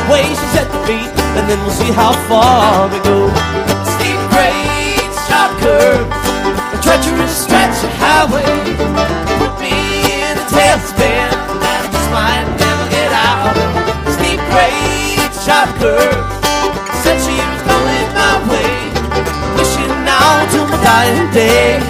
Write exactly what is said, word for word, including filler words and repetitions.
way she set the beat, and then we'll see how far we go. Steep grades, sharp curves, a treacherous stretch of highway. Put me in a tailspin that I just might never get out. Steep grades, sharp curves, said she was going my way, wishing now till my dying day.